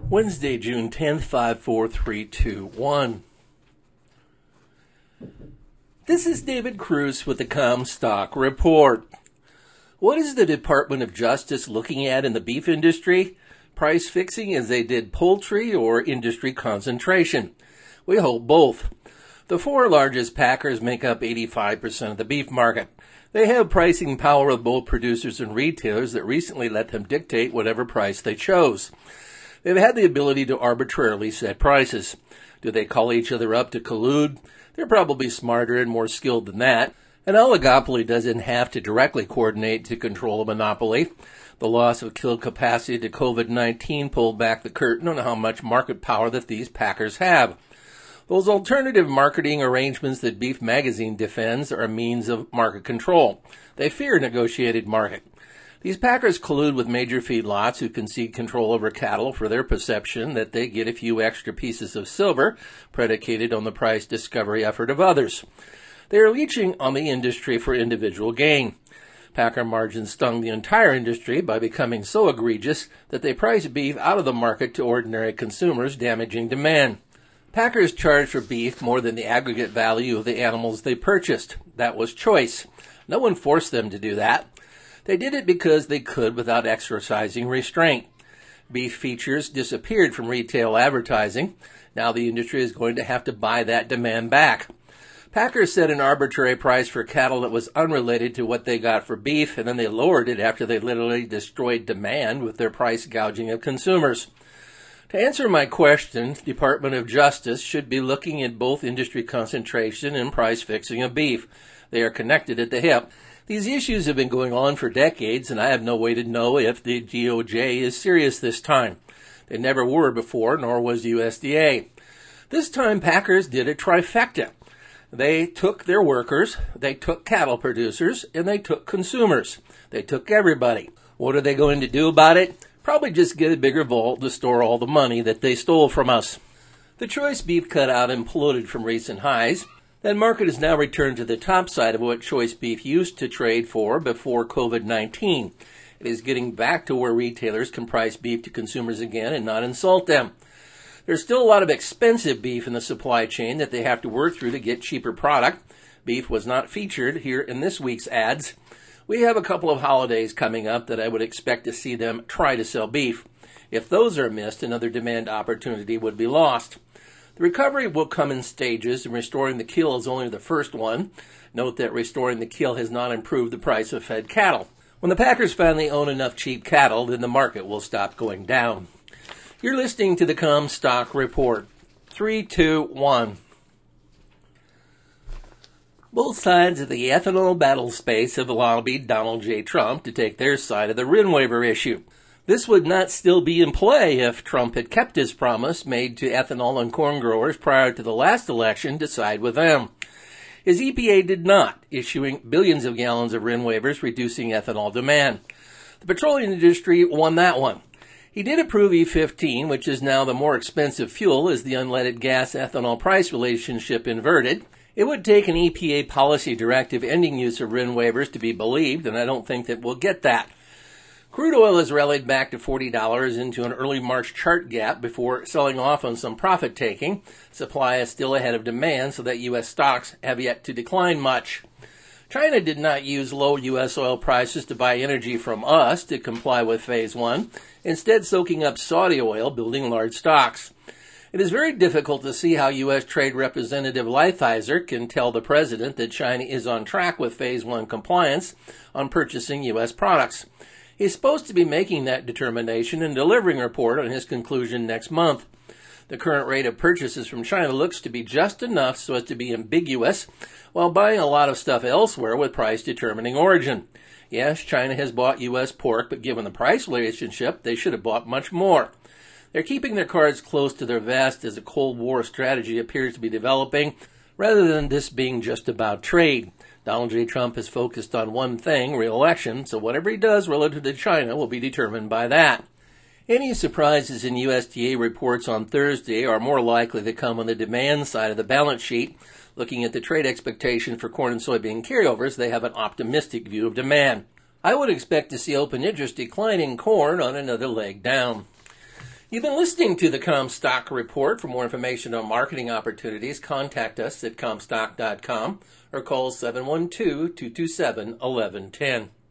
Wednesday, June 10th, 54321. This is David Cruz with the Comstock Report. What is the Department of Justice looking at in the beef industry? Price fixing as they did poultry or industry concentration? We hope both. The four largest packers make up 85% of the beef market. They have pricing power with both producers and retailers that recently let them dictate whatever price they chose. They've had the ability to arbitrarily set prices. Do they call each other up to collude? They're probably smarter and more skilled than that. An oligopoly doesn't have to directly coordinate to control a monopoly. The loss of kill capacity to COVID-19 pulled back the curtain on how much market power that these packers have. Those alternative marketing arrangements that Beef Magazine defends are a means of market control. They fear negotiated market. These packers collude with major feedlots who concede control over cattle for their perception that they get a few extra pieces of silver predicated on the price discovery effort of others. They are leeching on the industry for individual gain. Packer margins stung the entire industry by becoming so egregious that they price beef out of the market to ordinary consumers, damaging demand. Packers charge for beef more than the aggregate value of the animals they purchased. That was choice. No one forced them to do that. They did it because they could without exercising restraint. Beef features disappeared from retail advertising. Now the industry is going to have to buy that demand back. Packers set an arbitrary price for cattle that was unrelated to what they got for beef, and then they lowered it after they literally destroyed demand with their price gouging of consumers. To answer my question, the Department of Justice should be looking at both industry concentration and price fixing of beef. They are connected at the hip. These issues have been going on for decades, and I have no way to know if the DOJ is serious this time. They never were before, nor was USDA. This time, packers did a trifecta. They took their workers, they took cattle producers, and they took consumers. They took everybody. What are they going to do about it? Probably just get a bigger vault to store all the money that they stole from us. The choice beef cutout imploded from recent highs. That market has now returned to the top side of what choice beef used to trade for before COVID-19. It is getting back to where retailers can price beef to consumers again and not insult them. There's still a lot of expensive beef in the supply chain that they have to work through to get cheaper product. Beef was not featured here in this week's ads. We have a couple of holidays coming up that I would expect to see them try to sell beef. If those are missed, another demand opportunity would be lost. The recovery will come in stages, and restoring the kill is only the first one. Note that restoring the kill has not improved the price of fed cattle. When the packers finally own enough cheap cattle, then the market will stop going down. You're listening to the Comstock Report. 3, 2, 1. Both sides of the ethanol battle space have lobbied Donald J. Trump to take their side of the RIN waiver issue. This would not still be in play if Trump had kept his promise made to ethanol and corn growers prior to the last election to side with them. His EPA did not, issuing billions of gallons of RIN waivers, reducing ethanol demand. The petroleum industry won that one. He did approve E15, which is now the more expensive fuel as the unleaded gas ethanol price relationship inverted. It would take an EPA policy directive ending use of RIN waivers to be believed, and I don't think that we'll get that. Crude oil has rallied back to $40 into an early March chart gap before selling off on some profit-taking. Supply is still ahead of demand, so that U.S. stocks have yet to decline much. China did not use low U.S. oil prices to buy energy from us to comply with Phase 1, instead soaking up Saudi oil, building large stocks. It is very difficult to see how U.S. Trade Representative Lighthizer can tell the president that China is on track with Phase 1 compliance on purchasing U.S. products. He's supposed to be making that determination and delivering a report on his conclusion next month. The current rate of purchases from China looks to be just enough so as to be ambiguous, while buying a lot of stuff elsewhere with price determining origin. Yes, China has bought U.S. pork, but given the price relationship, they should have bought much more. They're keeping their cards close to their vest as a Cold War strategy appears to be developing, rather than this being just about trade. Donald J. Trump is focused on one thing, re-election, so whatever he does relative to China will be determined by that. Any surprises in USDA reports on Thursday are more likely to come on the demand side of the balance sheet. Looking at the trade expectation for corn and soybean carryovers, they have an optimistic view of demand. I would expect to see open interest decline in corn on another leg down. You've been listening to the Comstock Report. For more information on marketing opportunities, contact us at Comstock.com or call 712-227-1110.